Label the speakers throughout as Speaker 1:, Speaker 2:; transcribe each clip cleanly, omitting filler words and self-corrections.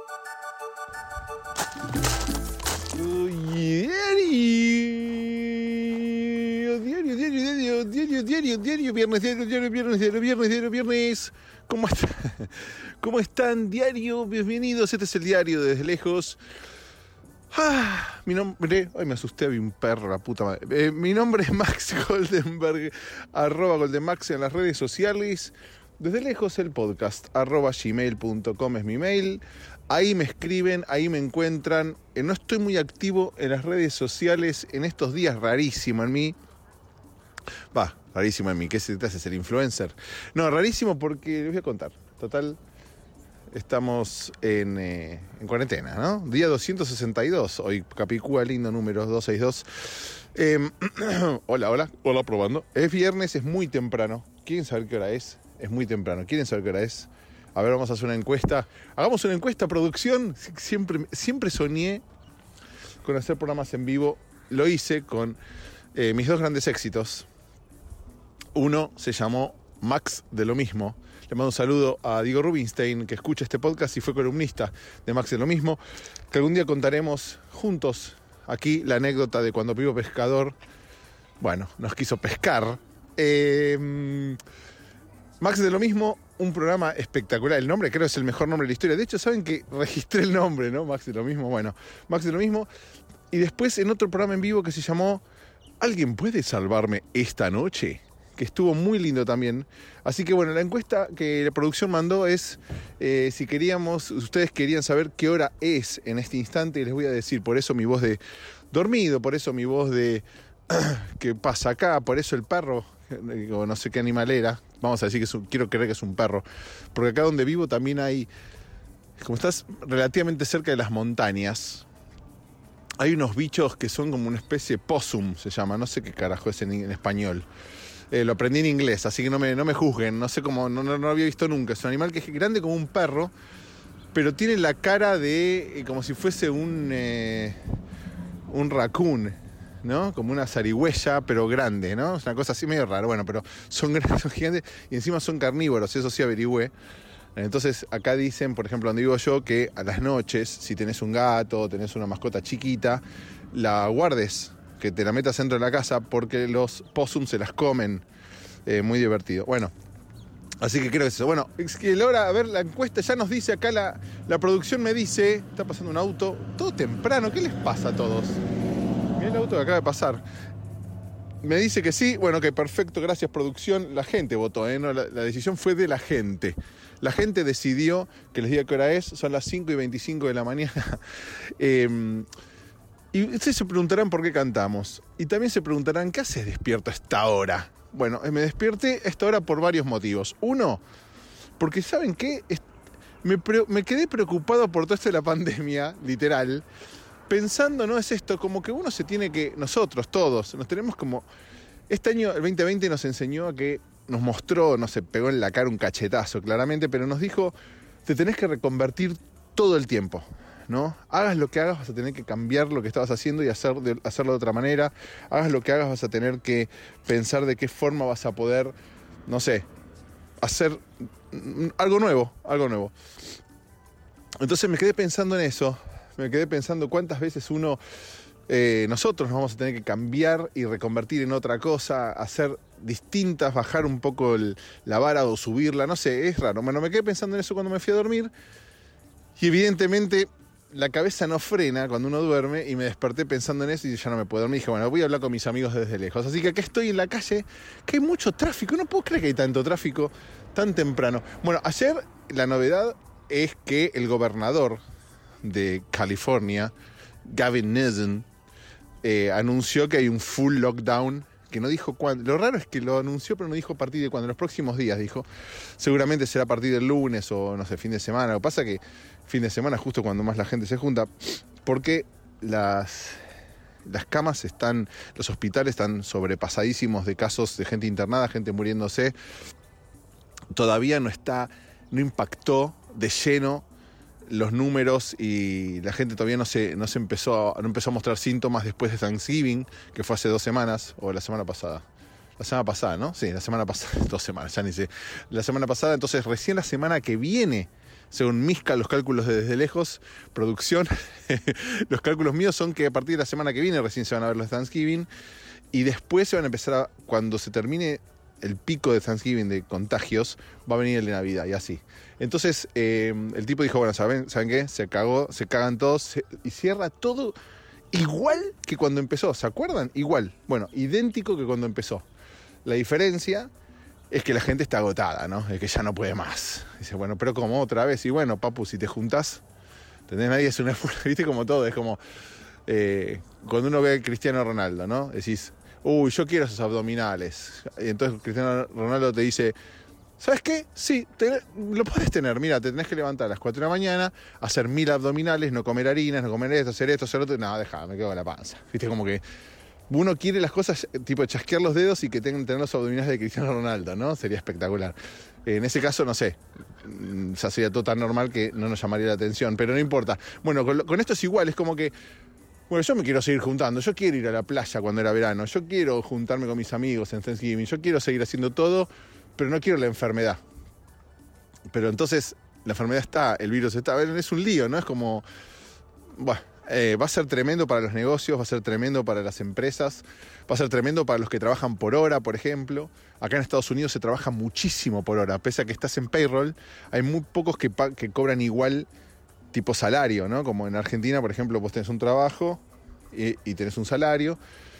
Speaker 1: Viernes. ¿Cómo están, diario? Bienvenidos, este es el diario desde lejos. Mi nombre... Ay, me asusté, había un perro, la puta madre. Mi nombre es Max Goldenberg, @Goldenmax en las redes sociales. Desde lejos el podcast, @gmail.com es mi mail. Ahí me escriben, ahí me encuentran. No estoy muy activo en las redes sociales en estos días, rarísimo en mí. Rarísimo en mí, ¿qué se te hace ser influencer? No, rarísimo porque les voy a contar. Total, estamos en cuarentena, ¿no? Día 262, hoy Capicúa, lindo número 262. Hola, probando. Es viernes, es muy temprano. ¿Quieren saber qué hora es? Es muy temprano. ¿Quieren saber qué hora es? A ver, vamos a hacer una encuesta. Hagamos una encuesta, producción. Siempre soñé con hacer programas en vivo. Lo hice con mis dos grandes éxitos. Uno se llamó Max de lo mismo. Le mando un saludo a Diego Rubinstein, que escucha este podcast y fue columnista de Max de lo mismo. Que algún día contaremos juntos aquí la anécdota de cuando Pipo Pescador, nos quiso pescar. Max de lo mismo, un programa espectacular. El nombre creo es el mejor nombre de la historia. De hecho, saben que registré el nombre, ¿no? Max de lo mismo. Bueno, Max de lo mismo. Y después en otro programa en vivo que se llamó ¿Alguien puede salvarme esta noche? Que estuvo muy lindo también. Así que la encuesta que la producción mandó es si ustedes querían saber qué hora es en este instante, y les voy a decir, por eso mi voz de dormido, por eso mi voz de ¿qué pasa acá? Por eso el perro, o no sé qué animal era, vamos a decir que quiero creer que es un perro, porque acá donde vivo también hay, como estás relativamente cerca de las montañas, hay unos bichos que son como una especie de possum, se llama, no sé qué carajo es en español. Lo aprendí en inglés, así que no me juzguen, no sé cómo, no lo había visto nunca. Es un animal que es grande como un perro, pero tiene la cara de como si fuese un raccoon, ¿no? Como una zarigüeya, pero grande, ¿no? Es una cosa así medio rara, pero son grandes, son gigantes y encima son carnívoros, eso sí averigüé. Entonces acá dicen, por ejemplo, donde vivo yo, que a las noches, si tenés un gato o tenés una mascota chiquita, la guardes, que te la metas dentro de la casa porque los possums se las comen. Muy divertido. Así que creo que es eso. Es que a ver, la encuesta ya nos dice acá, la producción me dice, está pasando un auto, todo temprano, ¿qué les pasa a todos? Mirá el auto que acaba de pasar. Me dice que sí, que perfecto, gracias producción. La gente votó, no, la decisión fue de la gente. La gente decidió que les diga qué hora es, son las 5:25 de la mañana. Y ustedes se preguntarán por qué cantamos. Y también se preguntarán, ¿qué haces despierto a esta hora? Me desperté a esta hora por varios motivos. Uno, porque ¿saben qué? Me quedé preocupado por todo esto de la pandemia, literal. Pensando, ¿no? Es esto, como que uno se tiene que... Nosotros, todos, nos tenemos como... Este año, el 2020, nos enseñó a que... Nos mostró, no sé, pegó en la cara un cachetazo, claramente, pero nos dijo, te tenés que reconvertir todo el tiempo, ¿no? Hagas lo que hagas, vas a tener que cambiar lo que estabas haciendo y hacerlo de otra manera. Hagas lo que hagas, vas a tener que pensar de qué forma vas a poder, no sé, hacer algo nuevo. Entonces me quedé pensando en eso. Me quedé pensando cuántas veces nosotros nos vamos a tener que cambiar y reconvertir en otra cosa, hacer distintas, bajar un poco la vara o subirla, no sé, es raro. Me quedé pensando en eso cuando me fui a dormir y evidentemente la cabeza no frena cuando uno duerme y me desperté pensando en eso y ya no me puedo dormir. Dije, voy a hablar con mis amigos desde lejos. Así que acá estoy en la calle, que hay mucho tráfico. No puedo creer que hay tanto tráfico tan temprano. Ayer la novedad es que el gobernador de California, Gavin Newsom, anunció que hay un full lockdown, que no dijo cuándo. Lo raro es que lo anunció, pero no dijo a partir de cuándo. Los próximos días, dijo. Seguramente será a partir del lunes o, no sé, fin de semana. Lo que pasa es que fin de semana es justo cuando más la gente se junta, porque las camas los hospitales están sobrepasadísimos de casos de gente internada, gente muriéndose. Todavía no impactó de lleno los números y la gente todavía no empezó a mostrar síntomas después de Thanksgiving, que fue hace 2 semanas, o la semana pasada. La semana pasada, ¿no? Sí, la semana pasada, 2 semanas, ya ni sé. La semana pasada, entonces recién la semana que viene según los cálculos de desde lejos, producción, los cálculos míos son que a partir de la semana que viene recién se van a ver los Thanksgiving y después se van a empezar cuando se termine el pico de Thanksgiving de contagios, va a venir el de Navidad y así. Entonces el tipo dijo, bueno, ¿saben qué? Se cagan todos y cierra todo igual que cuando empezó, ¿se acuerdan? Igual, bueno, idéntico que cuando empezó. La diferencia es que la gente está agotada, ¿no? Es que ya no puede más. Dice, bueno, pero ¿cómo otra vez? Y bueno, papu, si te juntás, ¿entendés? Nadie es una... ¿Viste? Como todo, es como... cuando uno ve a Cristiano Ronaldo, ¿no? Decís, uy, yo quiero esos abdominales. Y entonces Cristiano Ronaldo te dice, ¿sabes qué? Sí, lo podés tener. Mira, te tenés que levantar a las 4 de la mañana, hacer 1000 abdominales, no comer harinas, no comer esto, hacer otro. No, dejá, me quedo con la panza. ¿Viste? Como que uno quiere las cosas, tipo chasquear los dedos y que tener los abdominales de Cristiano Ronaldo, ¿no? Sería espectacular. En ese caso, no sé, ya sería todo tan normal que no nos llamaría la atención, pero no importa. Bueno, con esto es igual, es como que, bueno, yo me quiero seguir juntando, yo quiero ir a la playa cuando era verano, yo quiero juntarme con mis amigos en Thanksgiving, yo quiero seguir haciendo todo, pero no quiero la enfermedad. Pero entonces, la enfermedad está, el virus está, es un lío, ¿no? Es como, bueno, va a ser tremendo para los negocios, va a ser tremendo para las empresas, va a ser tremendo para los que trabajan por hora, por ejemplo. Acá en Estados Unidos se trabaja muchísimo por hora, pese a que estás en payroll, hay muy pocos que cobran igual tipo salario, ¿no? Como en Argentina, por ejemplo, vos tenés un trabajo y tenés un salario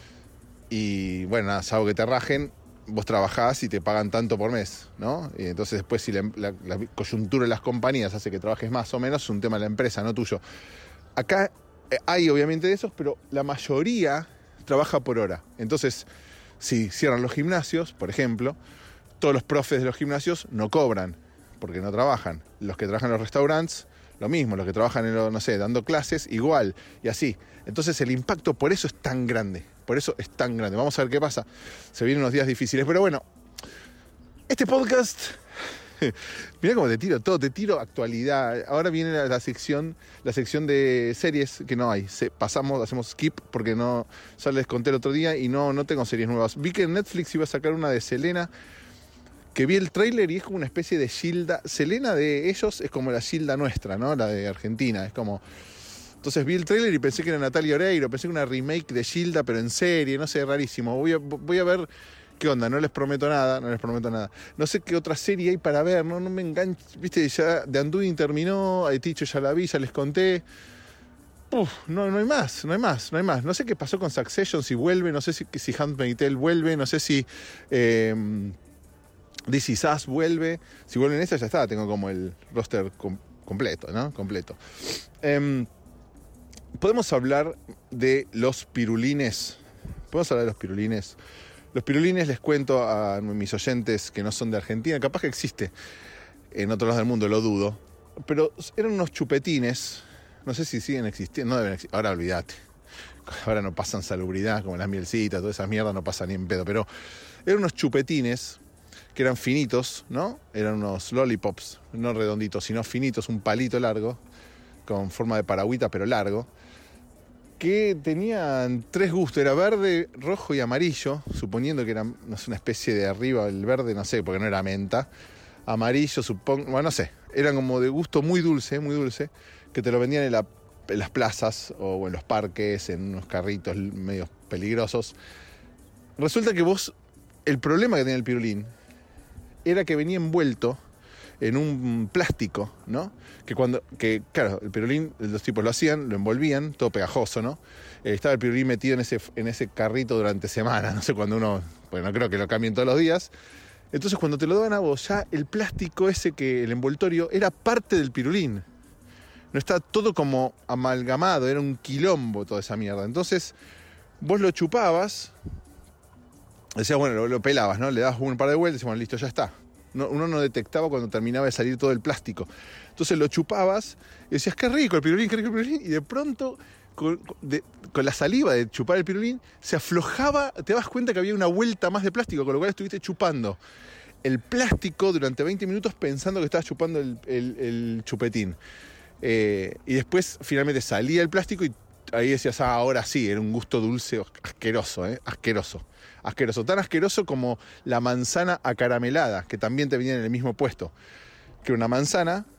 Speaker 1: y, bueno, nada, salvo que te rajen, vos trabajás y te pagan tanto por mes, ¿no? Y entonces después si la coyuntura de las compañías hace que trabajes más o menos, es un tema de la empresa, no tuyo. Acá hay obviamente de esos, pero la mayoría trabaja por hora. Entonces, si cierran los gimnasios, por ejemplo, todos los profes de los gimnasios no cobran, porque no trabajan. Los que trabajan en los restaurantes, lo mismo. Los que trabajan en, no sé, dando clases, igual. Y así. Entonces el impacto por eso es tan grande. Por eso es tan grande. Vamos a ver qué pasa. Se vienen unos días difíciles. Pero bueno, este podcast... Mirá cómo te tiro todo, te tiro actualidad. Ahora viene la sección de series que no hay. Hacemos skip porque no, ya les conté el otro día y no tengo series nuevas. Vi que en Netflix iba a sacar una de Selena, que vi el tráiler y es como una especie de Gilda. Selena de ellos es como la Gilda nuestra, ¿no? La de Argentina, es como... Entonces vi el tráiler y pensé que era Natalia Oreiro, pensé que era una remake de Gilda, pero en serie, no sé, rarísimo. Voy a ver... ¿Qué onda? No les prometo nada. No sé qué otra serie hay para ver, no me engancho. Viste, ya The Undoing terminó, a Ticho ya la vi, ya les conté. No hay más. No sé qué pasó con Succession, si vuelve, no sé si Handmaid's Tale vuelve, no sé si This Is Us vuelve. Si vuelven esas ya está, tengo como el roster completo, ¿no? Completo. Podemos hablar de los pirulines. Los pirulines, les cuento a mis oyentes que no son de Argentina, capaz que existe en otros lados del mundo, lo dudo, pero eran unos chupetines, no sé si siguen existiendo, no deben existir, ahora olvídate, ahora no pasan salubridad, como las mielcitas, todas esas mierdas no pasan ni en pedo, pero eran unos chupetines que eran finitos, ¿no? Eran unos lollipops, no redonditos, sino finitos, un palito largo, con forma de paragüita, pero largo, que tenían 3 gustos, era verde, rojo y amarillo, suponiendo que era, no sé, una especie de arriba, el verde, no sé, porque no era menta, amarillo, supongo, bueno, no sé, eran como de gusto muy dulce, que te lo vendían en las plazas o en los parques, en unos carritos medio peligrosos. Resulta que el problema que tenía el pirulín era que venía envuelto en un plástico, ¿no? Claro, el pirulín, los tipos lo hacían, lo envolvían, todo pegajoso, ¿no? Estaba el pirulín metido en ese carrito durante semanas, no sé cuándo bueno, no creo que lo cambien todos los días. Entonces cuando te lo daban a vos, ya el plástico ese el envoltorio, era parte del pirulín. No estaba todo como amalgamado, era un quilombo toda esa mierda. Entonces vos lo chupabas, decías, bueno, lo pelabas, ¿no? Le dabas un par de vueltas y decías, bueno, listo, ya está. Uno no detectaba cuando terminaba de salir todo el plástico. Entonces lo chupabas y decías, qué rico el pirulín, y de pronto, con la saliva de chupar el pirulín, se aflojaba, te das cuenta que había una vuelta más de plástico, con lo cual estuviste chupando el plástico durante 20 minutos pensando que estabas chupando el chupetín. Y después finalmente salía el plástico y ahí decías, ahora sí, era un gusto dulce asqueroso, asqueroso, tan asqueroso como la manzana acaramelada, que también te venía en el mismo puesto, que una manzana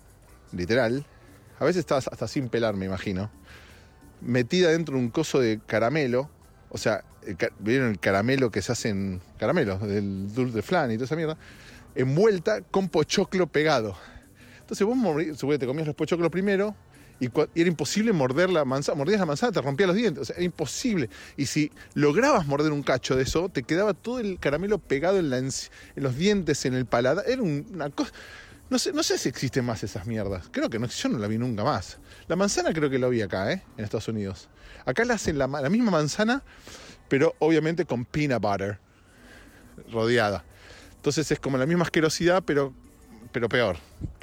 Speaker 1: literal. A veces estaba hasta sin pelar, me imagino. Metida dentro de un coso de caramelo. O sea, ¿vieron el caramelo que se hacen caramelos? Del dulce de flan y toda esa mierda. Envuelta con pochoclo pegado. Entonces vos te comías los pochoclos primero y era imposible morder la manzana. Mordías la manzana, te rompía los dientes. O sea, era imposible. Y si lograbas morder un cacho de eso, te quedaba todo el caramelo pegado en los dientes, en el paladar. Era una cosa... No sé si existen más esas mierdas. Creo que no, yo no la vi nunca más. La manzana creo que la vi acá, en Estados Unidos. Acá la hacen la misma manzana, pero obviamente con peanut butter rodeada. Entonces es como la misma asquerosidad, pero peor.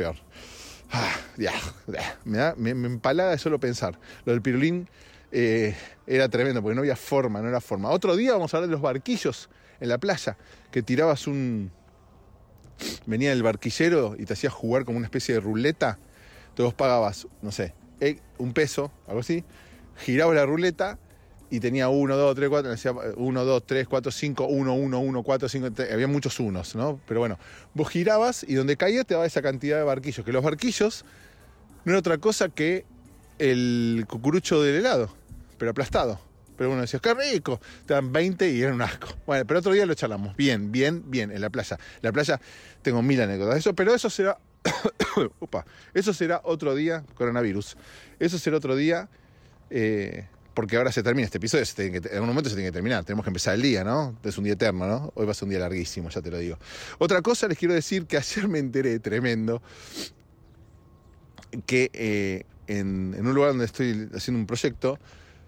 Speaker 1: Me empalaga de solo pensar. Lo del pirulín era tremendo, porque no había forma, no era forma. Otro día vamos a hablar de los barquillos en la playa, que tirabas venía el barquillero y te hacía jugar como una especie de ruleta. Entonces vos pagabas, no sé, $1, algo así, girabas la ruleta y tenía 1, 2, 3, 4, decía 1, 2, 3, 4, 5, 1, 1, 1, 4, 5, 3, había muchos unos, ¿no? Pero bueno, vos girabas y donde caía te daba esa cantidad de barquillos, que los barquillos no era otra cosa que el cucurucho del helado, pero aplastado. Pero uno decía, qué rico, te dan 20 y era un asco. Bueno, pero otro día lo charlamos, bien, en la playa. En la playa tengo 1000 anécdotas de eso, pero eso será, eso será otro día, coronavirus. Eso será otro día, porque ahora se termina este episodio, en algún momento se tiene que terminar, tenemos que empezar el día, ¿no? Es un día eterno, ¿no? Hoy va a ser un día larguísimo, ya te lo digo. Otra cosa les quiero decir que ayer me enteré, tremendo, que en un lugar donde estoy haciendo un proyecto,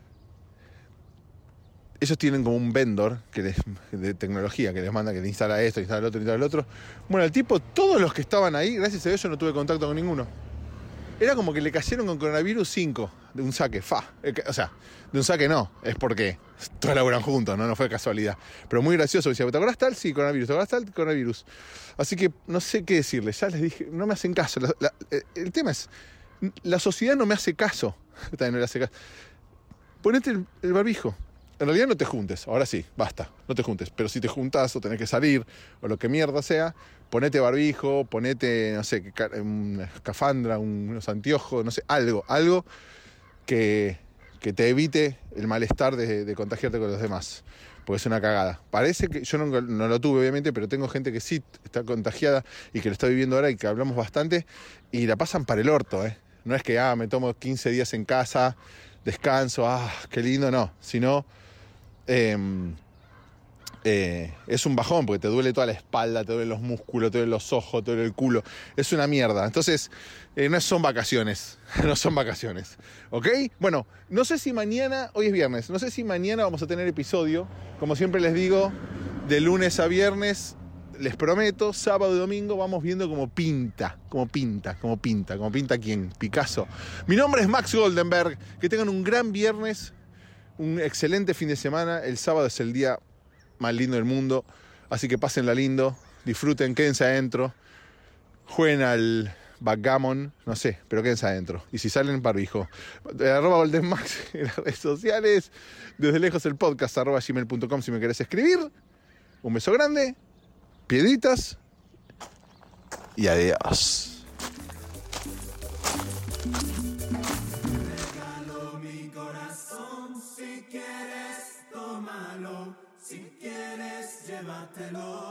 Speaker 1: ellos tienen como un vendor de tecnología que les manda, que le instala esto, instala el otro, instala el otro. Bueno, el tipo, todos los que estaban ahí, gracias a Dios yo no tuve contacto con ninguno. Era como que le cayeron con coronavirus 5 de un saque, o sea, de un saque no, es porque todos laburan juntos, no fue casualidad. Pero muy gracioso, decía, ¿te acordás tal? Sí, coronavirus, ¿te acordás tal? Coronavirus. Así que no sé qué decirles, ya les dije, no me hacen caso. El tema es, la sociedad no me hace caso. También no le hace caso. Ponete el barbijo. En realidad no te juntes, ahora sí, basta, no te juntes. Pero si te juntas o tenés que salir, o lo que mierda sea, ponete barbijo, ponete, no sé, una escafandra, unos anteojos, no sé, algo que te evite el malestar de contagiarte con los demás. Porque es una cagada. Parece que, yo no lo tuve obviamente, pero tengo gente que sí está contagiada y que lo está viviendo ahora y que hablamos bastante y la pasan para el orto, No es que, me tomo 15 días en casa, descanso, qué lindo, no, sino... es un bajón porque te duele toda la espalda, te duelen los músculos, te duelen los ojos, te duele el culo. Es una mierda. Entonces, no son vacaciones. No son vacaciones. ¿Ok? Bueno, no sé si mañana, hoy es viernes, no sé si mañana vamos a tener episodio. Como siempre les digo, de lunes a viernes, les prometo, sábado y domingo vamos viendo cómo pinta quién, Picasso. Mi nombre es Max Goldenberg. Que tengan un gran viernes. Un excelente fin de semana. El sábado es el día más lindo del mundo. Así que pásenla lindo. Disfruten, quédense adentro. Jueguen al backgammon. No sé, pero quédense adentro. Y si salen, barbijo. @goldenmax en las redes sociales. Desde lejos el podcast @gmail.com si me querés escribir. Un beso grande. Piedritas. Y adiós.
Speaker 2: Si quieres, tómalo. Si quieres, llévatelo.